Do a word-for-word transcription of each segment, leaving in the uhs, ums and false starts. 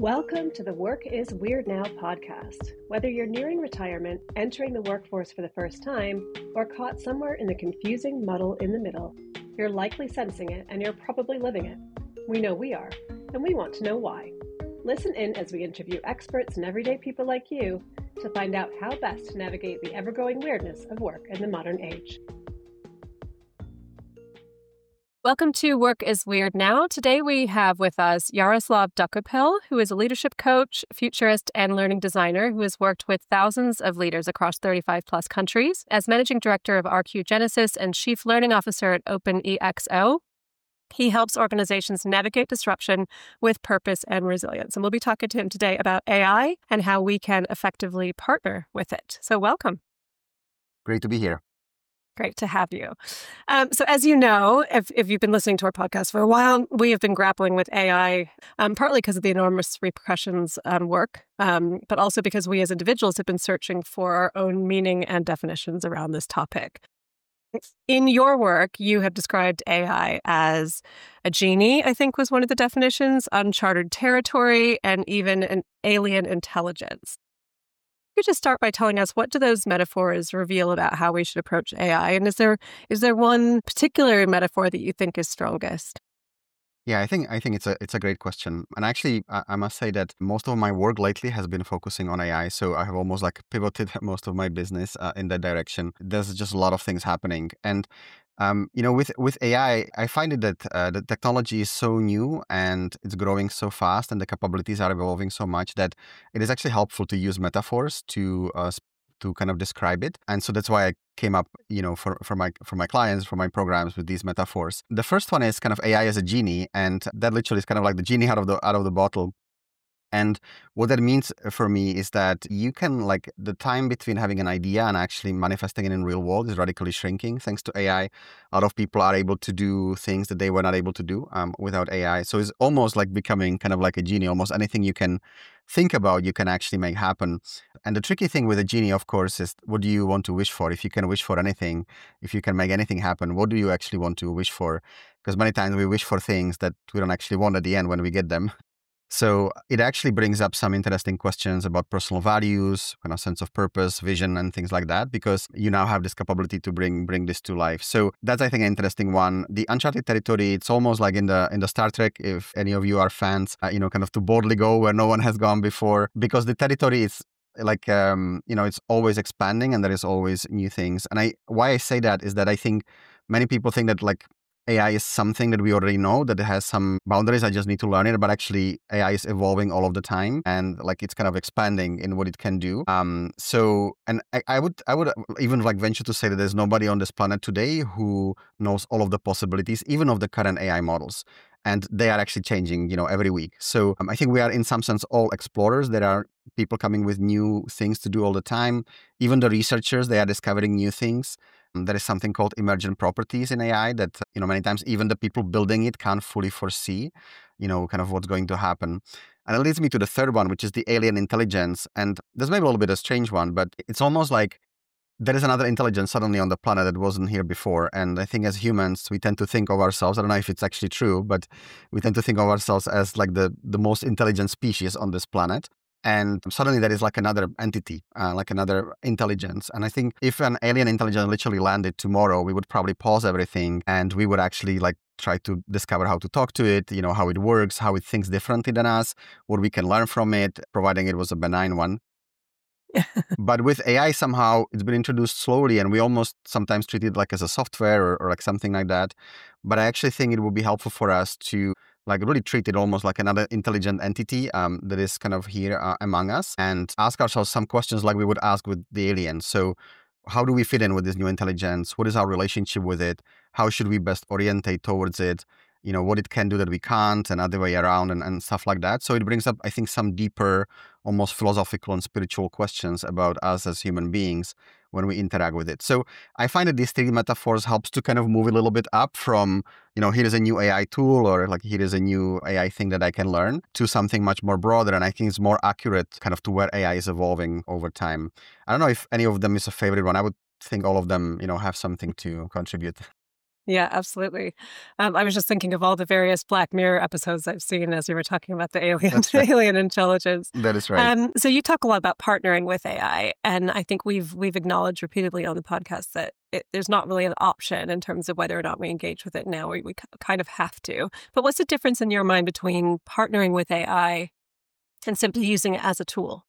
Welcome to the Work is Weird Now podcast. Whether you're nearing retirement, entering the workforce for the first time, or caught somewhere in the confusing muddle in the middle, you're likely sensing it and you're probably living it. We know we are, and we want to know why. Listen in as we interview experts and everyday people like you to find out how best to navigate the ever-growing weirdness of work in the modern age. Welcome to Work is Weird Now. Today we have with us Yaroslav Dukopil, who is a leadership coach, futurist, and learning designer who has worked with thousands of leaders across thirty-five plus countries. As managing director of R Q Genesis and chief learning officer at OpenEXO, he helps organizations navigate disruption with purpose and resilience. And we'll be talking to him today about A I and how we can effectively partner with it. So welcome. Great to be here. Great to have you. Um, so as you know, if, if you've been listening to our podcast for a while, we have been grappling with A I, um, partly because of the enormous repercussions on work, um, but also because we as individuals have been searching for our own meaning and definitions around this topic. In your work, you have described A I as a genie, I think was one of the definitions, uncharted territory, and even an alien intelligence. You could just start by telling us, what do those metaphors reveal about how we should approach A I? And is there is there one particular metaphor that you think is strongest? Yeah, I think I think it's a it's a great question. And actually, I, I must say that most of my work lately has been focusing on A I. So I have almost like pivoted most of my business uh, in that direction. There's just a lot of things happening. And Um, you know, with with A I, I find it that uh, the technology is so new and it's growing so fast, and the capabilities are evolving so much that it is actually helpful to use metaphors to uh, to kind of describe it. And so that's why I came up, you know, for for my for my clients, for my programs with these metaphors. The first one is kind of A I as a genie, and that literally is kind of like the genie out of the out of the bottle. And what that means for me is that you can, like, the time between having an idea and actually manifesting it in real world is radically shrinking thanks to A I. A lot of people are able to do things that they were not able to do um, without A I. So it's almost like becoming kind of like a genie. Almost anything you can think about, you can actually make happen. And the tricky thing with a genie, of course, is what do you want to wish for? If you can wish for anything, if you can make anything happen, what do you actually want to wish for? Because many times we wish for things that we don't actually want at the end when we get them. So it actually brings up some interesting questions about personal values, kind of sense of purpose, vision, and things like that, because you now have this capability to bring bring this to life. So that's, I think, an interesting one. The uncharted territory, it's almost like in the in the Star Trek, if any of you are fans, uh, you know, kind of to boldly go where no one has gone before, because the territory is like, um, you know, it's always expanding and there is always new things. And I why I say that is that I think many people think that, like, A I is something that we already know, that it has some boundaries, I just need to learn it. But actually, A I is evolving all of the time, and like it's kind of expanding in what it can do. Um, so, and I, I would, I would even like venture to say that there's nobody on this planet today who knows all of the possibilities, even of the current A I models. And they are actually changing, you know, every week. So um, I think we are in some sense all explorers. There are people coming with new things to do all the time. Even the researchers, they are discovering new things. Um, there is something called emergent properties in A I that, you know, many times even the people building it can't fully foresee, you know, kind of what's going to happen. And it leads me to the third one, which is the alien intelligence. And this may be a little bit a strange one, but it's almost like there is another intelligence suddenly on the planet that wasn't here before. And I think as humans, we tend to think of ourselves, I don't know if it's actually true, but we tend to think of ourselves as like the, the most intelligent species on this planet. And suddenly there is like another entity, uh, like another intelligence. And I think if an alien intelligence literally landed tomorrow, we would probably pause everything and we would actually like try to discover how to talk to it, you know, how it works, how it thinks differently than us, what we can learn from it, providing it was a benign one. But with A I, somehow it's been introduced slowly and we almost sometimes treat it like as a software or, or like something like that. But I actually think it would be helpful for us to like really treat it almost like another intelligent entity um, that is kind of here uh, among us, and ask ourselves some questions like we would ask with the aliens. So how do we fit in with this new intelligence? What is our relationship with it? How should we best orientate towards it? You know, what it can do that we can't, and other way around, and, and stuff like that. So it brings up, I think, some deeper, almost philosophical and spiritual questions about us as human beings when we interact with it. So I find that these three metaphors helps to kind of move a little bit up from, you know, here is a new A I tool, or like here is a new A I thing that I can learn, to something much more broader. And I think it's more accurate kind of to where A I is evolving over time. I don't know if any of them is a favorite one. I would think all of them, you know, have something to contribute. Yeah, absolutely. Um, I was just thinking of all the various Black Mirror episodes I've seen as you were talking about the alien That's right. alien intelligence. That is right. Um, so you talk a lot about partnering with A I, and I think we've we've acknowledged repeatedly on the podcast that it, there's not really an option in terms of whether or not we engage with it now. We, we kind of have to. But what's the difference in your mind between partnering with A I and simply using it as a tool?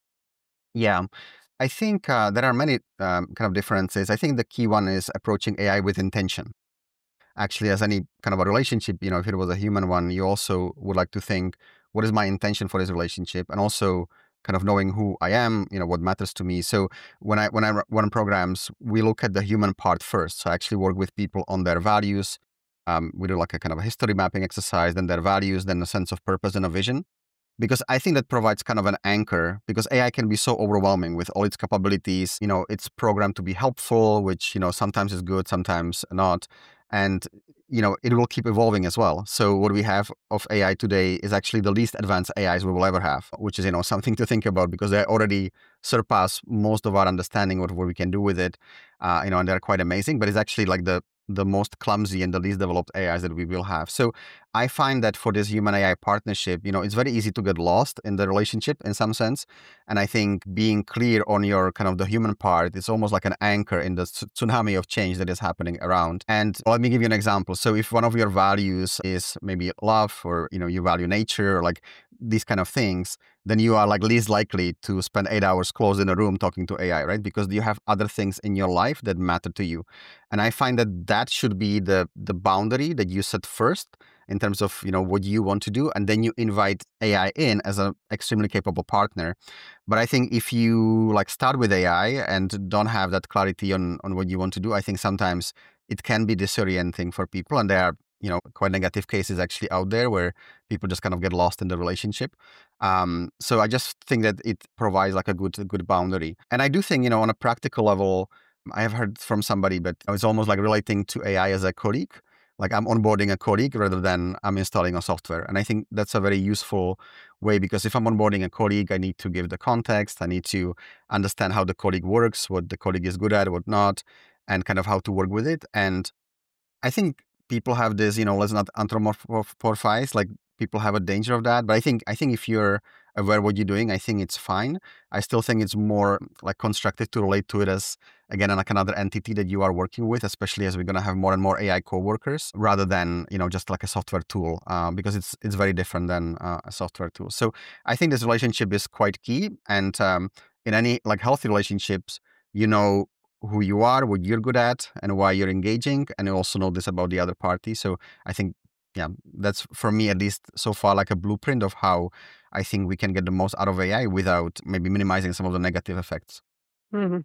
Yeah. I think uh, there are many um, kind of differences. I think the key one is approaching A I with intention. Actually, as any kind of a relationship, you know, if it was a human one, you also would like to think, what is my intention for this relationship? And also kind of knowing who I am, you know, what matters to me. So when I when I run programs, we look at the human part first. So I actually work with people on their values. Um, we do like a kind of a history mapping exercise, then their values, then a sense of purpose and a vision. Because I think that provides kind of an anchor, because A I can be so overwhelming with all its capabilities. You know, it's programmed to be helpful, which, you know, sometimes is good, sometimes not. And, you know, it will keep evolving as well. So what we have of A I today is actually the least advanced A Is we will ever have, which is, you know, something to think about, because they already surpass most of our understanding of what we can do with it. Uh, you know, and they're quite amazing, but it's actually like the the most clumsy and the least developed A Is that we will have. So I find that for this human A I partnership, you know, it's very easy to get lost in the relationship in some sense. And I think being clear on your kind of the human part is almost like an anchor in the tsunami of change that is happening around. And let me give you an example. So if one of your values is maybe love, or, you know, you value nature, or like these kind of things, then you are like least likely to spend eight hours closed in a room talking to A I, right? Because you have other things in your life that matter to you. And I find that that should be the the boundary that you set first in terms of, you know, what you want to do. And then you invite A I in as an extremely capable partner. But I think if you like start with A I and don't have that clarity on, on what you want to do, I think sometimes it can be disorienting for people. And there are, you know, quite negative cases actually out there where people just kind of get lost in the relationship. Um, so I just think that it provides like a good, a good boundary. And I do think, you know, on a practical level, I have heard from somebody, but it's almost like relating to A I as a colleague. Like I'm onboarding a colleague rather than I'm installing a software. And I think that's a very useful way, because if I'm onboarding a colleague, I need to give the context. I need to understand how the colleague works, what the colleague is good at, what not, and kind of how to work with it. And I think people have this, you know, let's not anthropomorphize, like people have a danger of that. But I think, I think if you're aware what you're doing, I think it's fine. I still think it's more like constructive to relate to it as, again, like another entity that you are working with, especially as we're going to have more and more A I coworkers, rather than, you know, just like a software tool, uh, because it's it's very different than uh, a software tool. So I think this relationship is quite key. And um, in any like healthy relationships, you know who you are, what you're good at, and why you're engaging, and you also know this about the other party. So I think, yeah, that's for me at least so far like a blueprint of how I think we can get the most out of A I without maybe minimizing some of the negative effects. Mm-hmm.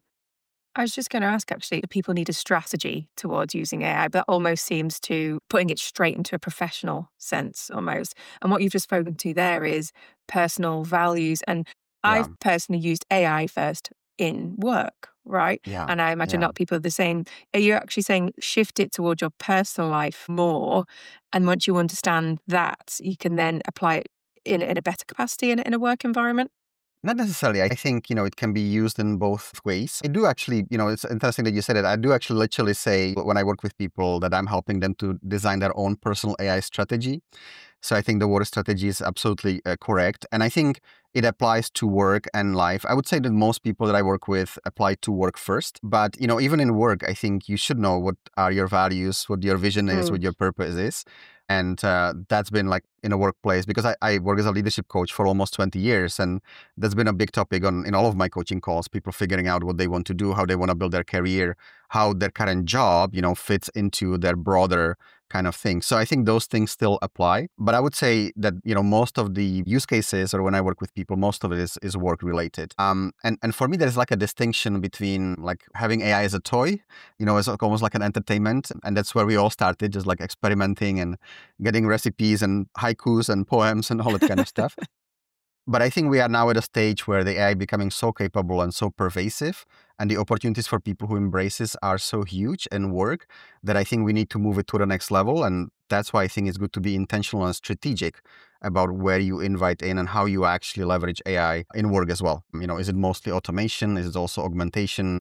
I was just going to ask, actually, if people need a strategy towards using A I, but that almost seems to putting it straight into a professional sense almost. And what you've just spoken to there is personal values. And Yeah. I've personally used A I first in work, right? Yeah. And I imagine Yeah. not people are the same. Are you actually saying shift it towards your personal life more? And once you understand that, you can then apply it in, in a better capacity in, in a work environment? Not necessarily. I think, you know, it can be used in both ways. I do actually, you know, it's interesting that you said it. I do actually literally say when I work with people that I'm helping them to design their own personal A I strategy. So I think the word strategy is absolutely uh, correct. And I think it applies to work and life. I would say that most people that I work with apply to work first. But, you know, even in work, I think you should know what are your values, what your vision is, Mm. what your purpose is. And uh, that's been like in a workplace, because I, I work as a leadership coach for almost twenty years. And that's been a big topic on in all of my coaching calls, people figuring out what they want to do, how they want to build their career, how their current job, you know, fits into their broader kind of thing. So I think those things still apply. But I would say that, you know, most of the use cases, or when I work with people, most of it is, is work related. Um, and, and for me, there's like a distinction between like having A I as a toy, you know, as almost like an entertainment. And that's where we all started, just like experimenting and getting recipes and haikus and poems and all that kind of stuff. But I think we are now at a stage where the A I becoming so capable and so pervasive, and the opportunities for people who embrace this are so huge in work, that I think we need to move it to the next level. And that's why I think it's good to be intentional and strategic about where you invite in and how you actually leverage A I in work as well. You know, is it mostly automation? Is it also augmentation?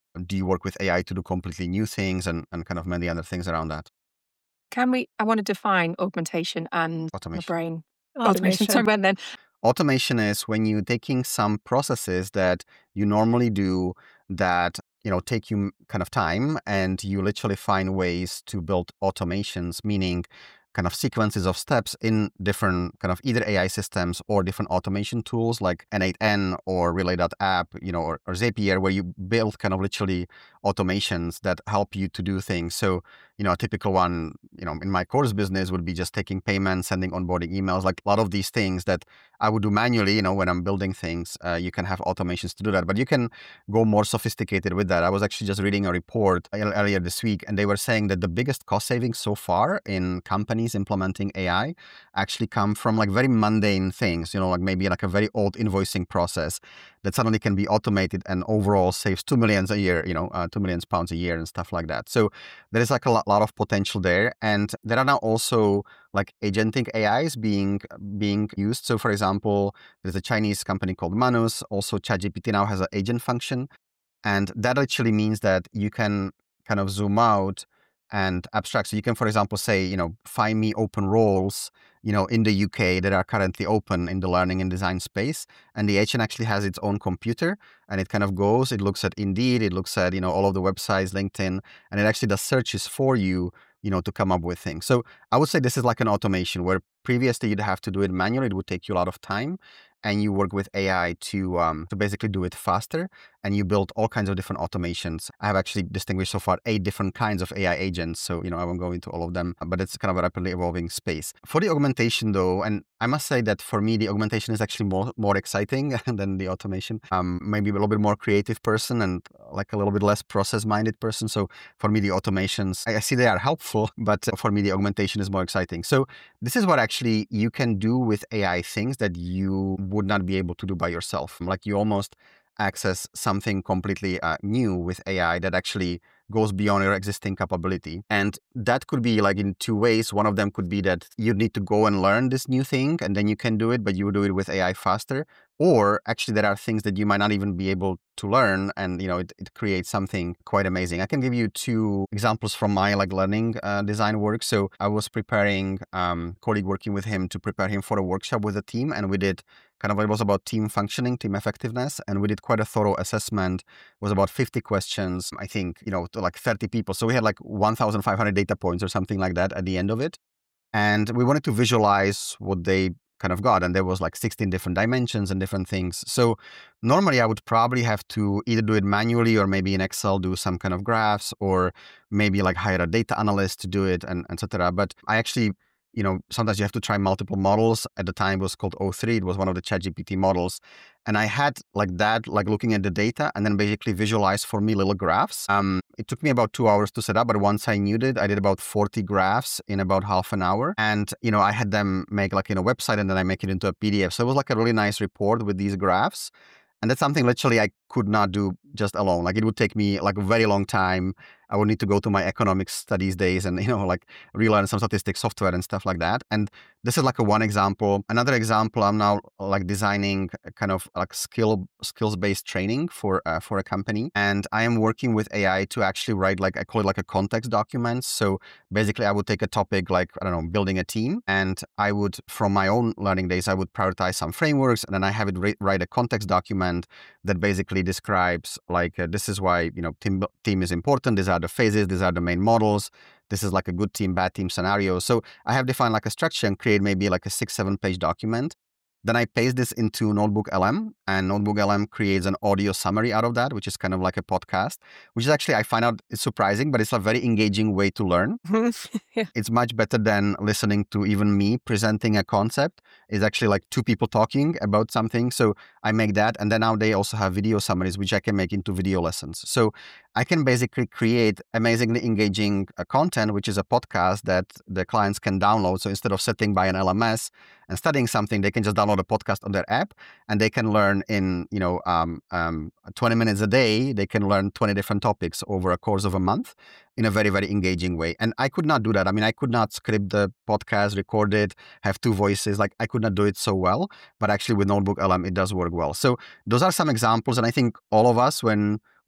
Do you work with A I to do completely new things and, and kind of many other things around that? Can we, I want to define augmentation and Automation. my brain. Automation. Automation. Sorry, when then? Automation is when you're taking some processes that you normally do that, you know, take you kind of time, and you literally find ways to build automations, meaning kind of sequences of steps in different kind of either A I systems or different automation tools like N eight N or Relay.app, you know, or, or Zapier, where you build kind of literally automations that help you to do things. So, you know, a typical one, you know, in my course business would be just taking payments, sending onboarding emails, like a lot of these things that I would do manually, you know, when I'm building things. Uh, you can have automations to do that, but you can go more sophisticated with that. I was actually just reading a report earlier this week, and they were saying that the biggest cost savings so far in companies implementing A I actually come from like very mundane things, you know, like maybe like a very old invoicing process that suddenly can be automated and overall saves two millions a year, you know, uh, two millions pounds a year and stuff like that. So there is like a lot, lot of potential there. And there are now also like agentic A Is being being used. So for example, there's a Chinese company called Manus. Also ChatGPT now has an agent function. And that actually means that you can kind of zoom out and abstract. So you can, for example, say, you know, find me open roles, you know, in the U K that are currently open in the learning and design space. And the agent actually has its own computer, and it kind of goes, it looks at Indeed, it looks at, you know, all of the websites, LinkedIn, and it actually does searches for you, you know, to come up with things. So I would say this is like an automation where previously you'd have to do it manually. It would take you a lot of time. And you work with A I to um, to basically do it faster, and you build all kinds of different automations. I have actually distinguished so far eight different kinds of A I agents, so you know I won't go into all of them, but it's kind of a rapidly evolving space. For the augmentation though, and I must say that for me the augmentation is actually more more exciting than the automation. Um, maybe a little bit more creative person and like a little bit less process-minded person. So for me the automations, I see they are helpful, but for me the augmentation is more exciting. So this is what actually you can do with A I things that you would not be able to do by yourself. Like you almost access something completely uh, new with A I that actually goes beyond your existing capability. And that could be like in two ways. One of them could be that you need to go and learn this new thing and then you can do it, but you do it with A I faster. Or actually there are things that you might not even be able to learn, and you know it, it creates something quite amazing. I can give you two examples from my like learning uh, design work. So I was preparing um colleague working with him to prepare him for a workshop with a team, and we did kind of, it was about team functioning, team effectiveness, and we did quite a thorough assessment. It was about fifty questions, I think, you know, to like thirty people. So we had like one thousand five hundred data points or something like that at the end of it. And we wanted to visualize what they kind of got. And there was like sixteen different dimensions and different things. So normally I would probably have to either do it manually or maybe in Excel do some kind of graphs, or maybe like hire a data analyst to do it, and et cetera. But I actually, you know, sometimes you have to try multiple models. At the time it was called O three. It was one of the ChatGPT models. And I had like that, like looking at the data and then basically visualize for me little graphs. Um, it took me about two hours to set up, but once I knew it, I did about forty graphs in about half an hour. And, you know, I had them make like in a website and then I make it into a P D F. So it was like a really nice report with these graphs. And that's something literally I could not do just alone. Like it would take me like a very long time. I would need to go to my economics studies days and, you know, like relearn some statistics software and stuff like that. And this is like a one example. Another example, I'm now like designing a kind of like skill skills-based training for uh, for a company. And I am working with A I to actually write like, I call it like a context document. So basically I would take a topic like, I don't know, building a team. And I would, from my own learning days, I would prioritize some frameworks, and then I have it re- write a context document that basically describes like, uh, this is why, you know, team, team is important. These are the phases. These are the main models. This is like a good team, bad team scenario. So I have defined like a structure and create maybe like a six, seven page document. Then I paste this into Notebook L M, and Notebook L M creates an audio summary out of that, which is kind of like a podcast, which is actually, I find out it's surprising, but it's a very engaging way to learn. Yeah. It's much better than listening to even me presenting a concept. It's actually like two people talking about something. So I make that. And then now they also have video summaries, which I can make into video lessons. So I can basically create amazingly engaging uh, content, which is a podcast that the clients can download. So instead of sitting by an L M S and studying something, they can just download a podcast on their app, and they can learn in, you know, um, um, twenty minutes a day. They can learn twenty different topics over a course of a month in a very, very engaging way. And I could not do that. I mean, I could not script the podcast, record it, have two voices. Like I could not do it so well, but actually with Notebook L M, it does work well. So those are some examples. And I think all of us, when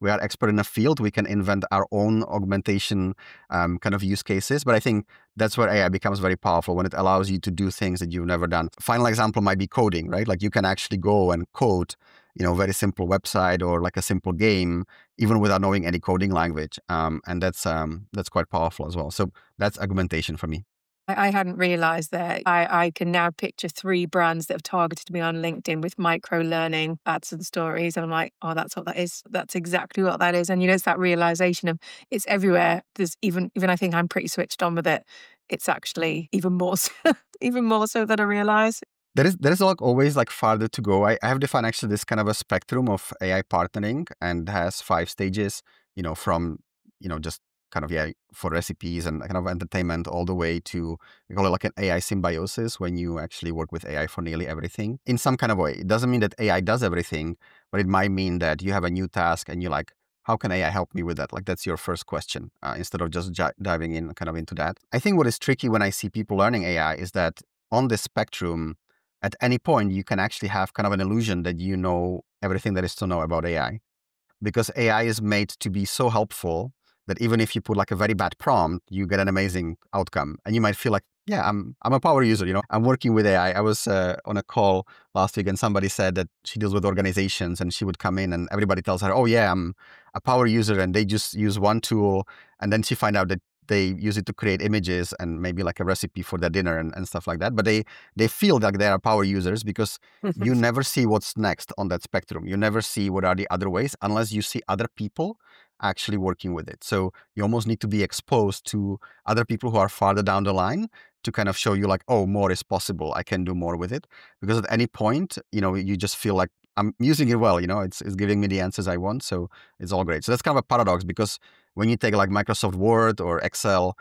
we are expert in a field, we can invent our own augmentation um, kind of use cases. But I think that's where A I becomes very powerful, when it allows you to do things that you've never done. Final example might be coding, right? Like you can actually go and code, you know, very simple website or like a simple game, even without knowing any coding language. Um, and that's um, that's quite powerful as well. So that's augmentation for me. I hadn't realized that. I, I can now picture three brands that have targeted me on LinkedIn with micro learning ads and stories. And I'm like, oh, that's what that is. That's exactly what that is. And you know, it's that realization of it's everywhere. There's even, even I think I'm pretty switched on with it. It's actually even more, so, even more so than I realize. There is there is like always like farther to go. I, I have defined actually this kind of a spectrum of A I partnering, and has five stages, you know, from, you know, just kind of, yeah, for recipes and kind of entertainment, all the way to, we call it like an A I symbiosis, when you actually work with A I for nearly everything in some kind of way. It doesn't mean that A I does everything, but it might mean that you have a new task and you're like, how can A I help me with that? Like that's your first question, uh, instead of just j- diving in kind of into that. I think what is tricky when I see people learning A I is that on this spectrum, at any point, you can actually have kind of an illusion that you know everything there is to know about A I, because A I is made to be so helpful that even if you put like a very bad prompt, you get an amazing outcome. And you might feel like, yeah, I'm I'm a power user, you know, I'm working with A I. I I was uh, on a call last week and somebody said that she deals with organizations, and she would come in and everybody tells her, oh yeah, I'm a power user, and they just use one tool. And then she find out that they use it to create images and maybe like a recipe for their dinner and, and stuff like that. But they, they feel like they are power users because you never see what's next on that spectrum. You never see what are the other ways unless you see other people actually working with it. So you almost need to be exposed to other people who are farther down the line to kind of show you like, oh, more is possible. I can do more with it. Because at any point, you know, you just feel like I'm using it well, you know, it's, it's giving me the answers I want. So it's all great. So that's kind of a paradox, because when you take like Microsoft Word or Excel,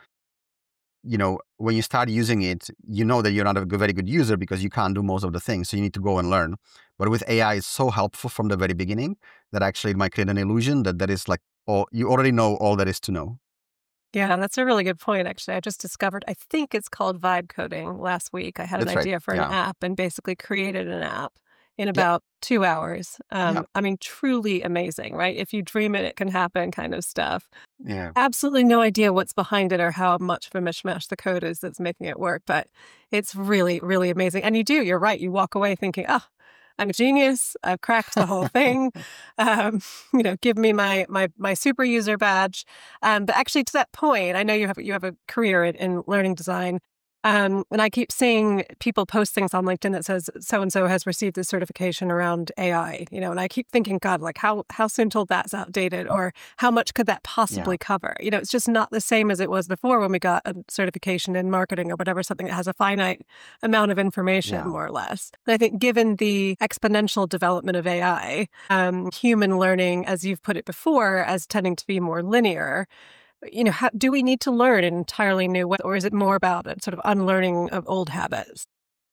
you know, when you start using it, you know that you're not a very good user because you can't do most of the things. So you need to go and learn. But with A I, it's so helpful from the very beginning that actually it might create an illusion that that is like, oh, you already know all there is to know. Yeah, that's a really good point, actually. I just discovered, I think it's called vibe coding last week. I had That's an right. idea for Yeah. an app and basically created an app in about two hours. Um, Yeah. I mean, truly amazing, right? If you dream it, it can happen kind of stuff. Yeah. Absolutely no idea what's behind it or how much of a mishmash the code is that's making it work, but it's really, really amazing. And you do, you're right. You walk away thinking, oh, I'm a genius. I've cracked the whole thing. Um, you know, give me my my my super user badge. Um, but actually, to that point, I know you have you have a career in, in learning design. Um, and I keep seeing people post things on LinkedIn that says so and so has received this certification around A I, you know, and I keep thinking, God, like how how soon till that's outdated, or how much could that possibly Yeah. cover? You know, it's just not the same as it was before when we got a certification in marketing or whatever, something that has a finite amount of information, Yeah. more or less. And I think given the exponential development of A I, um, human learning, as you've put it before, as tending to be more linear, you know, how, do we need to learn an entirely new way, or is it more about a sort of unlearning of old habits?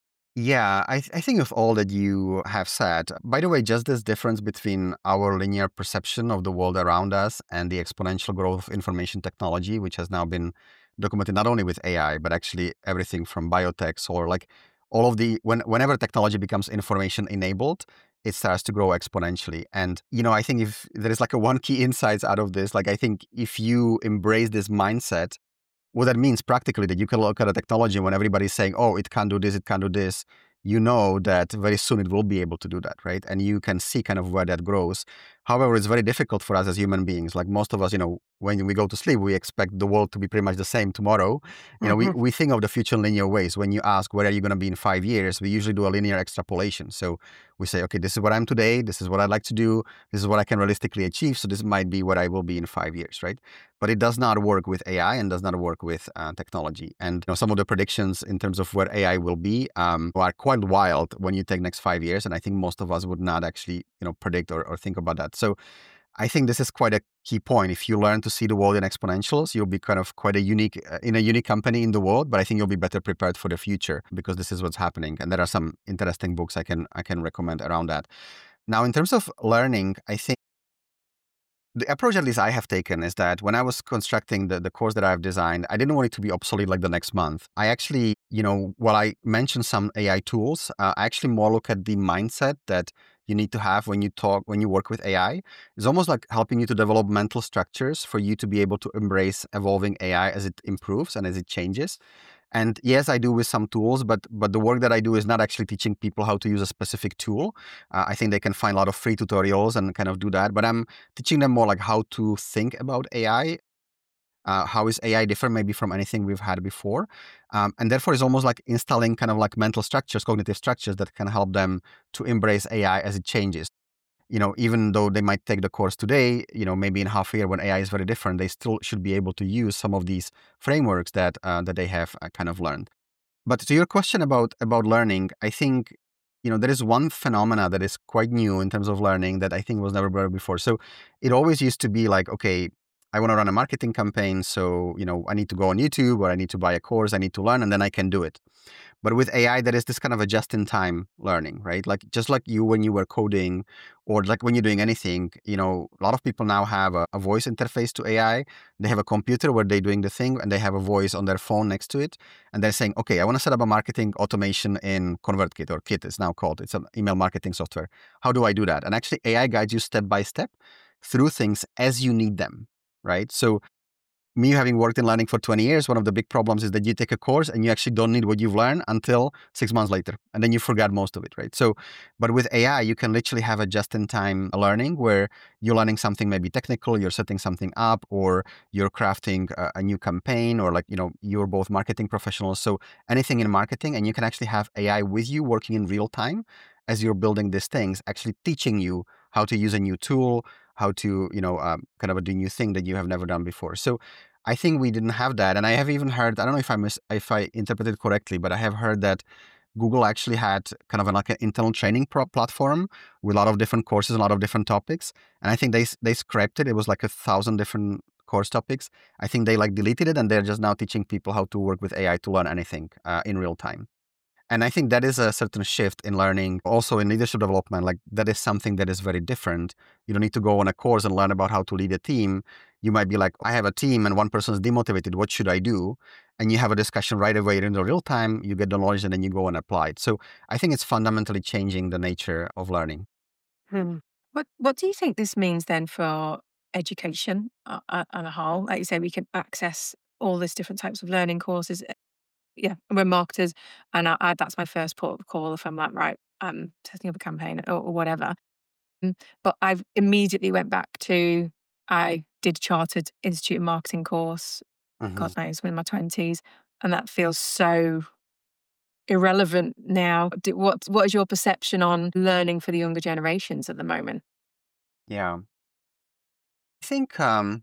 Yeah, I, th- I think of all that you have said. By the way, just this difference between our linear perception of the world around us and the exponential growth of information technology, which has now been documented not only with A I, but actually everything from biotech or like all of the, when, whenever technology becomes information enabled, it starts to grow exponentially. And, you know, I think if there is like a one key insights out of this, like I think if you embrace this mindset, what that means practically, that you can look at a technology when everybody's saying, oh, it can't do this, it can't do this, you know that very soon it will be able to do that, right? And you can see kind of where that grows. However, it's very difficult for us as human beings. Like most of us, you know, when we go to sleep, we expect the world to be pretty much the same tomorrow. You know, we, we think of the future in linear ways. When you ask, where are you going to be in five years? We usually do a linear extrapolation. So we say, okay, this is what I'm today. This is what I'd like to do. This is what I can realistically achieve. So this might be what I will be in five years, right? But it does not work with A I and does not work with uh, technology. And you know, some of the predictions in terms of where A I will be um, are quite wild when you take next five years. And I think most of us would not actually, you know, predict or, or think about that. So I think this is quite a key point. If you learn to see the world in exponentials, you'll be kind of quite a unique, uh, in a unique company in the world. But I think you'll be better prepared for the future because this is what's happening. And there are some interesting books I can I can recommend around that. Now, in terms of learning, I think the approach, at least I have taken, is that when I was constructing the, the course that I've designed, I didn't want it to be obsolete like the next month. I actually, you know, while I mentioned some A I tools, uh, I actually more look at the mindset that you need to have when you talk, when you work with A I. It's almost like helping you to develop mental structures for you to be able to embrace evolving A I as it improves and as it changes. And yes, I do with some tools, but but the work that I do is not actually teaching people how to use a specific tool. Uh, I think they can find a lot of free tutorials and kind of do that. But I'm teaching them more like how to think about A I. Uh, how is A I different maybe from anything we've had before? Um, and therefore, it's almost like installing kind of like mental structures, cognitive structures that can help them to embrace A I as it changes. You know, even though they might take the course today, you know, maybe in half a year when A I is very different, they still should be able to use some of these frameworks that uh, that they have uh, kind of learned. But to your question about about learning, I think, you know, there is one phenomena that is quite new in terms of learning that I think was never brought before. So it always used to be like, okay, I want to run a marketing campaign, so, you know, I need to go on YouTube or I need to buy a course, I need to learn, and then I can do it. But with A I, there is this kind of a just-in-time learning, right? Like just like you when you were coding or like when you're doing anything, you know, a lot of people now have a, a voice interface to A I. They have a computer where they're doing the thing and they have a voice on their phone next to it. And they're saying, okay, I want to set up a marketing automation in ConvertKit, or Kit it's now called. It's an email marketing software. How do I do that? And actually A I guides you step by step through things as you need them, right? So me having worked in learning for twenty years, one of the big problems is that you take a course and you actually don't need what you've learned until six months later. And then you forget most of it, right? So, but with A I, you can literally have a just-in-time learning where you're learning something maybe technical, you're setting something up, or you're crafting a, a new campaign, or like, you know, you're both marketing professionals. So anything in marketing, and you can actually have A I with you working in real time as you're building these things, actually teaching you how to use a new tool, how to, you know, um, kind of do a new thing that you have never done before. So I think we didn't have that. And I have even heard, I don't know if I mis- if I interpreted correctly, but I have heard that Google actually had kind of an, like an internal training pro- platform with a lot of different courses, a lot of different topics. And I think they they scrapped it. It was like a thousand different course topics. I think they like deleted it, and they're just now teaching people how to work with A I to learn anything uh, in real time. And I think that is a certain shift in learning. Also in leadership development, like that is something that is very different. You don't need to go on a course and learn about how to lead a team. You might be like, I have a team and one person is demotivated. What should I do? And you have a discussion right away in the real time. You get the knowledge and then you go and apply it. So I think it's fundamentally changing the nature of learning. Hmm. What What do you think this means then for education uh, uh, on a whole? Like you say, we can access all these different types of learning courses. Yeah, we're marketers, and I, I, that's my first port of call if I'm like, right, I'm setting up a campaign or, or whatever. Mm, But I've immediately went back to, I did a chartered institute of marketing course, Mhm. God knows, in my twenties, and that feels so irrelevant now. Do- What What is your perception on learning for the younger generations at the moment? Yeah. I think um,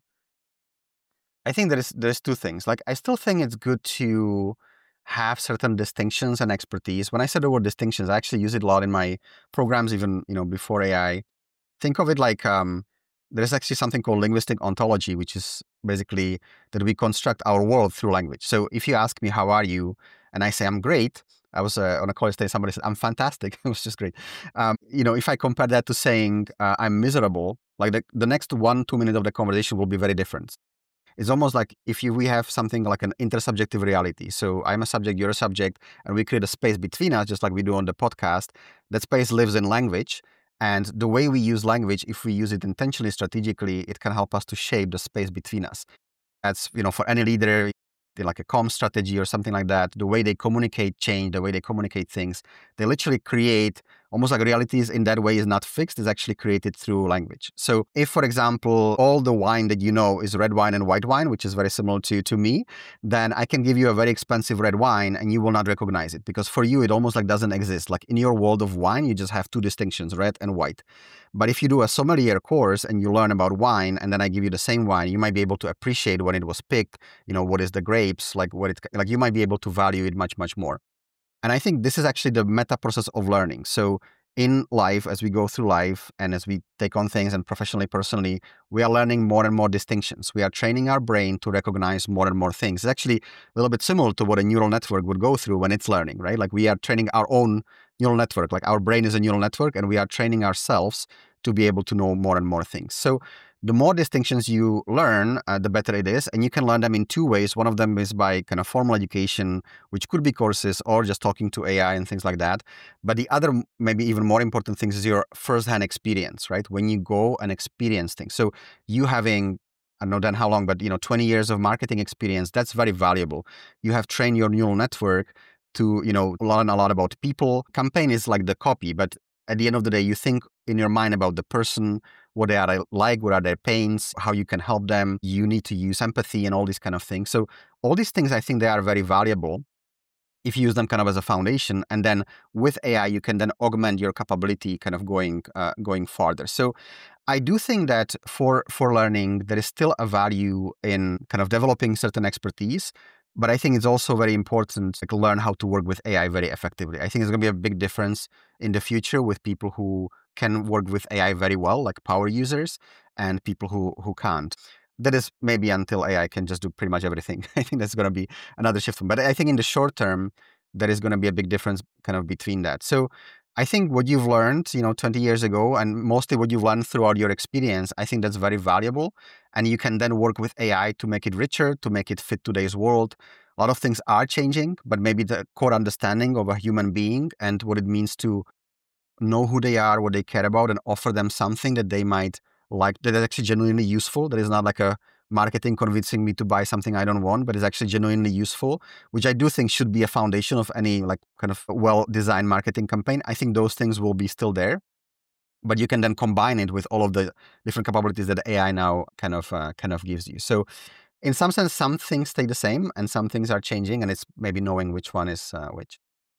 I think there's there's two things. Like I still think it's good to have certain distinctions and expertise. When I said the word distinctions, I actually use it a lot in my programs, even you know before A I. Think of it like um, there's actually something called linguistic ontology, which is basically that we construct our world through language. So if you ask me, how are you? And I say, I'm great. I was uh, on a college day, somebody said, I'm fantastic. It was just great. Um, you know, if I compare that to saying uh, I'm miserable, like the, the next one, two minutes of the conversation will be very different. It's almost like if you, we have something like an intersubjective reality. So I'm a subject, you're a subject, and we create a space between us, just like we do on the podcast. That space lives in language. And the way we use language, if we use it intentionally, strategically, it can help us to shape the space between us. That's, you know, for any leader, like a comm strategy or something like that, the way they communicate change, the way they communicate things, they literally create almost like realities in that way is not fixed, is actually created through language. So if, for example, all the wine that you know is red wine and white wine, which is very similar to, to me, then I can give you a very expensive red wine and you will not recognize it because for you, it almost like doesn't exist. Like in your world of wine, you just have two distinctions, red and white. But if you do a sommelier course and you learn about wine and then I give you the same wine, you might be able to appreciate when it was picked, you know, what is the grapes, like what it, like you might be able to value it much, much more. And I think this is actually the meta process of learning. So in life, as we go through life and as we take on things and professionally, personally, we are learning more and more distinctions. We are training our brain to recognize more and more things. It's actually a little bit similar to what a neural network would go through when it's learning, right? Like we are training our own neural network, like our brain is a neural network and we are training ourselves to be able to know more and more things. So the more distinctions you learn, uh, the better it is. And you can learn them in two ways. One of them is by kind of formal education, which could be courses or just talking to A I and things like that. But the other, maybe even more important things is your firsthand experience, right? When you go and experience things. So you having, I don't know then how long, but you know, twenty years of marketing experience, that's very valuable. You have trained your neural network to, you know, learn a lot about people. Campaign is like the copy, but at the end of the day, you think in your mind about the person, what they are like, what are their pains, how you can help them. You need to use empathy and all these kind of things. So all these things, I think they are very valuable if you use them kind of as a foundation. And then with A I, you can then augment your capability kind of going uh, going farther. So I do think that for for learning, there is still a value in kind of developing certain expertise. But I think it's also very important to learn how to work with A I very effectively. I think it's going to be a big difference in the future with people who can work with A I very well, like power users, and people who, who can't. That is maybe until A I can just do pretty much everything. I think that's going to be another shift. But I think in the short term, there is going to be a big difference kind of between that. So I think what you've learned, you know, twenty years ago, and mostly what you've learned throughout your experience, I think that's very valuable. And you can then work with A I to make it richer, to make it fit today's world. A lot of things are changing, but maybe the core understanding of a human being and what it means to know who they are, what they care about, and offer them something that they might like, that is actually genuinely useful. That is not like a marketing convincing me to buy something I don't want, but is actually genuinely useful, which I do think should be a foundation of any like kind of well-designed marketing campaign. I think those things will be still there, but you can then combine it with all of the different capabilities that A I now kind of uh, kind of gives you. So in some sense, some things stay the same and some things are changing, and it's maybe knowing which one is uh, which.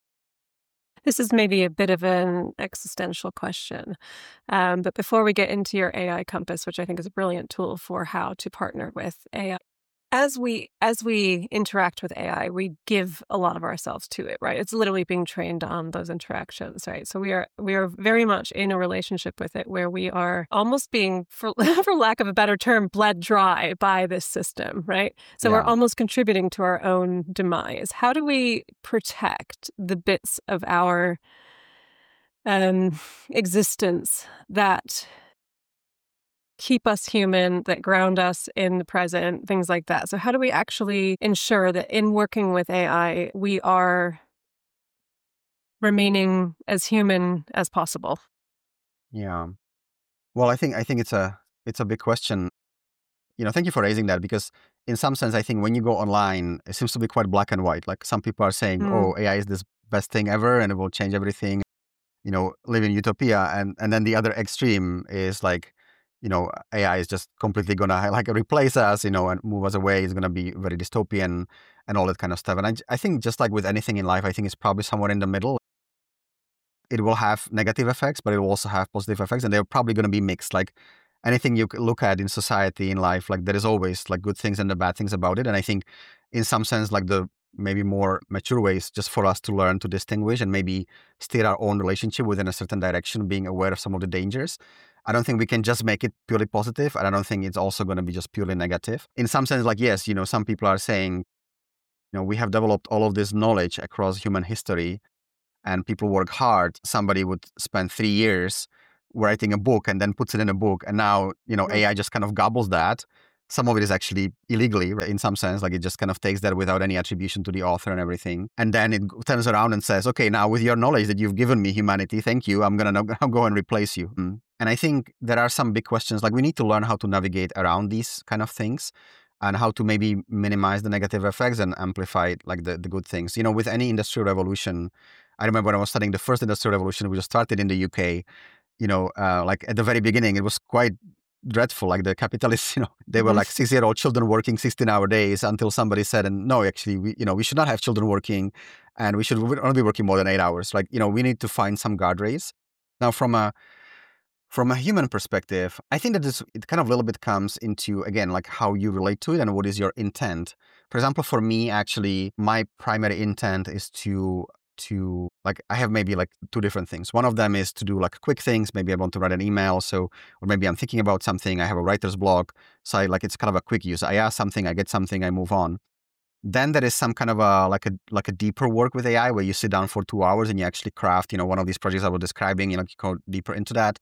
This is maybe a bit of an existential question. Um, but before we get into your A I Compass, which I think is a brilliant tool for how to partner with A I, as we as we interact with A I, we give a lot of ourselves to it, right? It's literally being trained on those interactions, right? So we are we are very much in a relationship with it where we are almost being, for, for lack of a better term, bled dry by this system, right? So yeah. We're almost contributing to our own demise. How do we protect the bits of our um, existence that keep us human, that ground us in the present, things like that? So how do we actually ensure that in working with A I, we are remaining as human as possible? Yeah. Well, I think I think it's a it's a big question. You know, thank you for raising that, because in some sense, I think when you go online, it seems to be quite black and white. Like some people are saying, mm. oh, A I is this best thing ever and it will change everything. You know, live in utopia. And and then the other extreme is like, you know, A I is just completely going to like replace us, you know, and move us away. It's going to be very dystopian and all that kind of stuff. And I, I think just like with anything in life, I think it's probably somewhere in the middle. It will have negative effects, but it will also have positive effects. And they're probably going to be mixed. Like anything you look at in society, in life, like there is always like good things and the bad things about it. And I think in some sense, like the maybe more mature ways just for us to learn to distinguish and maybe steer our own relationship within a certain direction, being aware of some of the dangers. I don't think we can just make it purely positive, and I don't think it's also going to be just purely negative. In some sense, like, yes, you know, some people are saying, you know, we have developed all of this knowledge across human history and people work hard. Somebody would spend three years writing a book and then puts it in a book. And now, you know, A I just kind of gobbles that. Some of it is actually illegally, right, in some sense, like it just kind of takes that without any attribution to the author and everything. And then it turns around and says, okay, now with your knowledge that you've given me, humanity, thank you, I'm going to go and replace you. Mm. And I think there are some big questions, like we need to learn how to navigate around these kind of things and how to maybe minimize the negative effects and amplify like the, the good things. You know, with any industrial revolution, I remember when I was studying the first industrial revolution, we just started in the U K, you know, uh, like at the very beginning, it was quite dreadful. Like the capitalists, you know, they were like six-year-old children working sixteen-hour days until somebody said, and no, actually, we, you know, we should not have children working and we should only be working more than eight hours. Like, you know, we need to find some guardrails. Now, from a From a human perspective, I think that this, it kind of a little bit comes into, again, like how you relate to it and what is your intent. For example, for me, actually, my primary intent is to, to like, I have maybe like two different things. One of them is to do like quick things. Maybe I want to write an email. So, or maybe I'm thinking about something. I have a writer's block. So I, like, it's kind of a quick use. I ask something, I get something, I move on. Then there is some kind of a like a like a deeper work with A I where you sit down for two hours and you actually craft, you know, one of these projects I was describing, you know, you go deeper into that.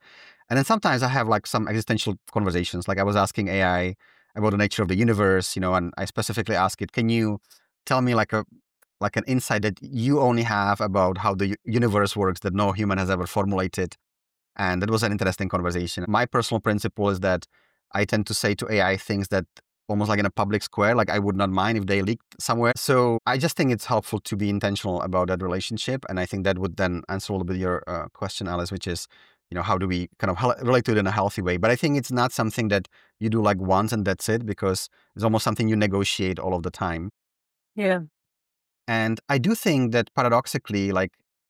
And then sometimes I have like some existential conversations. Like I was asking A I about the nature of the universe, you know, and I specifically ask it, can you tell me like a like an insight that you only have about how the u- universe works that no human has ever formulated? And that was an interesting conversation. My personal principle is that I tend to say to A I things that almost like in a public square, like I would not mind if they leaked somewhere. So I just think it's helpful to be intentional about that relationship. And I think that would then answer a little bit your uh, question, Alice, which is, you know, how do we kind of hel- relate to it in a healthy way? But I think it's not something that you do like once and that's it, because it's almost something you negotiate all of the time. Yeah. And I do think that paradoxically, like,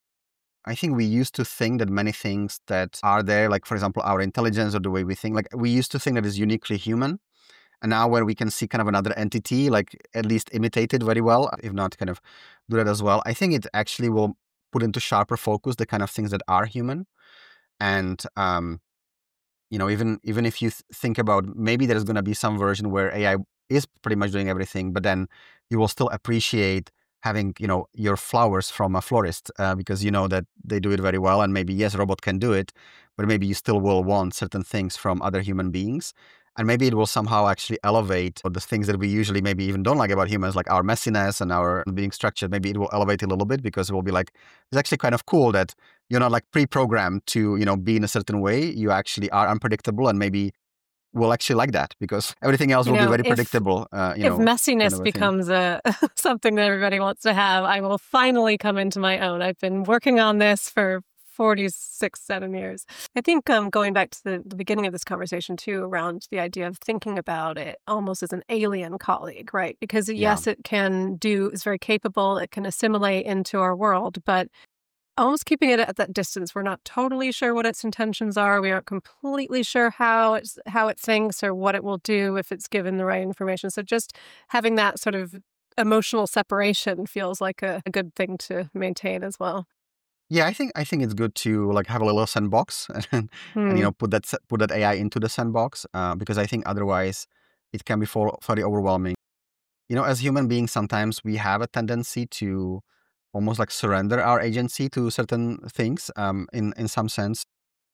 I think we used to think that many things that are there, like, for example, our intelligence or the way we think, like, we used to think that is uniquely human. And now where we can see kind of another entity, like at least imitate it very well, if not kind of do that as well, I think it actually will put into sharper focus the kind of things that are human. And, um, you know, even even if you th- think about maybe there's going to be some version where A I is pretty much doing everything, but then you will still appreciate having, you know, your flowers from a florist uh, because you know that they do it very well. And maybe, yes, robot can do it, but maybe you still will want certain things from other human beings. And maybe it will somehow actually elevate the things that we usually maybe even don't like about humans, like our messiness and our being structured. Maybe it will elevate it a little bit because it will be like, it's actually kind of cool that you're not like pre-programmed to, you know, be in a certain way. You actually are unpredictable, and maybe we'll actually like that because everything else You will be know, very if predictable. Uh, you if know, kind messiness of a thing. becomes a something that everybody wants to have, I will finally come into my own. I've been working on this for forty-six, seven years. I think um, going back to the, the beginning of this conversation too, around the idea of thinking about it almost as an alien colleague, right? Because Yeah. yes, it can do, it's very capable, it can assimilate into our world, but almost keeping it at that distance. We're not totally sure what its intentions are. We aren't completely sure how it's how it thinks or what it will do if it's given the right information. So just having that sort of emotional separation feels like a, a good thing to maintain as well. Yeah, I think I think it's good to like have a little sandbox and, and you Hmm. know put that s- put that A I into the sandbox uh, because I think otherwise it can be for, very overwhelming. You know, as human beings, sometimes we have a tendency to almost like surrender our agency to certain things. Um, in in some sense,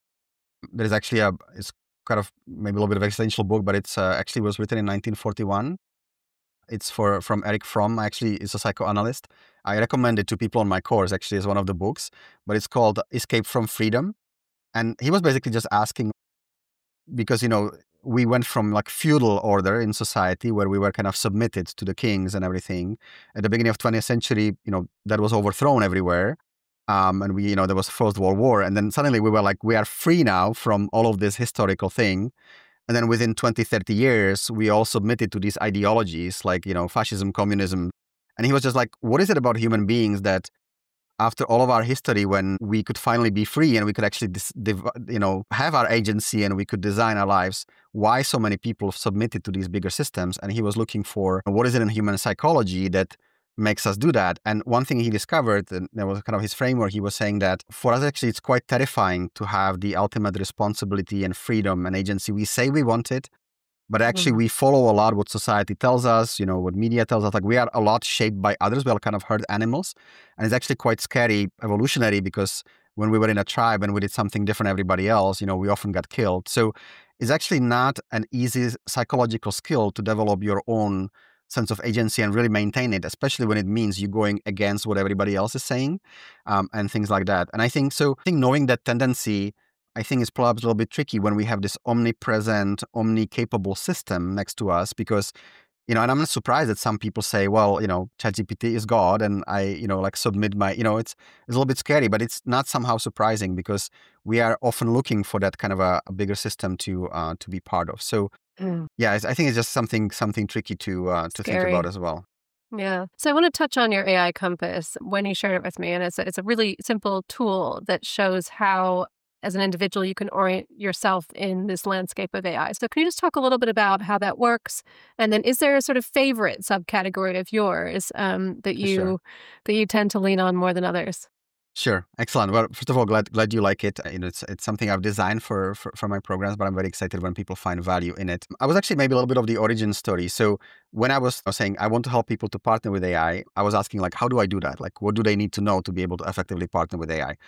there is actually a it's kind of maybe a little bit of existential book, but it's uh, actually was written in nineteen forty-one. It's for from Eric Fromm. Actually, is a psychoanalyst. I recommend it to people on my course. Actually, as one of the books, but it's called Escape from Freedom. And he was basically just asking because you know we went from like feudal order in society where we were kind of submitted to the kings and everything. At the beginning of twentieth century, you know that was overthrown everywhere. Um, and we, you know, there was First World War, and then suddenly we were like, we are free now from all of this historical thing. And then within twenty, thirty years, we all submitted to these ideologies like, you know, fascism, communism. And he was just like, what is it about human beings that after all of our history, when we could finally be free and we could actually, dis- div- you know, have our agency and we could design our lives, why so many people submitted to these bigger systems? And he was looking for what is it in human psychology that makes us do that. And one thing he discovered, and that was kind of his framework, he was saying that for us, actually, it's quite terrifying to have the ultimate responsibility and freedom and agency. We say we want it, but actually Mhm. we follow a lot what society tells us, you know, what media tells us. Like we are a lot shaped by others. We are kind of herd animals. And it's actually quite scary evolutionary because when we were in a tribe and we did something different than everybody else, you know, we often got killed. So it's actually not an easy psychological skill to develop your own sense of agency and really maintain it, especially when it means you going against what everybody else is saying um, and things like that. And I think so, I think knowing that tendency, I think it's perhaps a little bit tricky when we have this omnipresent, omni-capable system next to us because, you know, and I'm not surprised that some people say, well, you know, ChatGPT is God and I, you know, like submit my, you know, it's, it's a little bit scary, but it's not somehow surprising because we are often looking for that kind of a, a bigger system to uh, to be part of. So Mm. yeah, it's, I think it's just something something tricky to uh, to think Scary. about as well. Yeah. So I want to touch on your A I compass when you shared it with me. And it's a, it's a really simple tool that shows how, as an individual, you can orient yourself in this landscape of A I. So can you just talk a little bit about how that works? And then is there a sort of favorite subcategory of yours um, that you Sure. that you tend to lean on more than others? Sure, excellent. Well, first of all, glad glad you like it. Uh, You know, it's it's something I've designed for, for for my programs, but I'm very excited when people find value in it. I was actually maybe a little bit of the origin story. So when I was saying I want to help people to partner with A I, I I was asking like, how do I do that? Like, what do they need to know to be able to effectively partner with A I?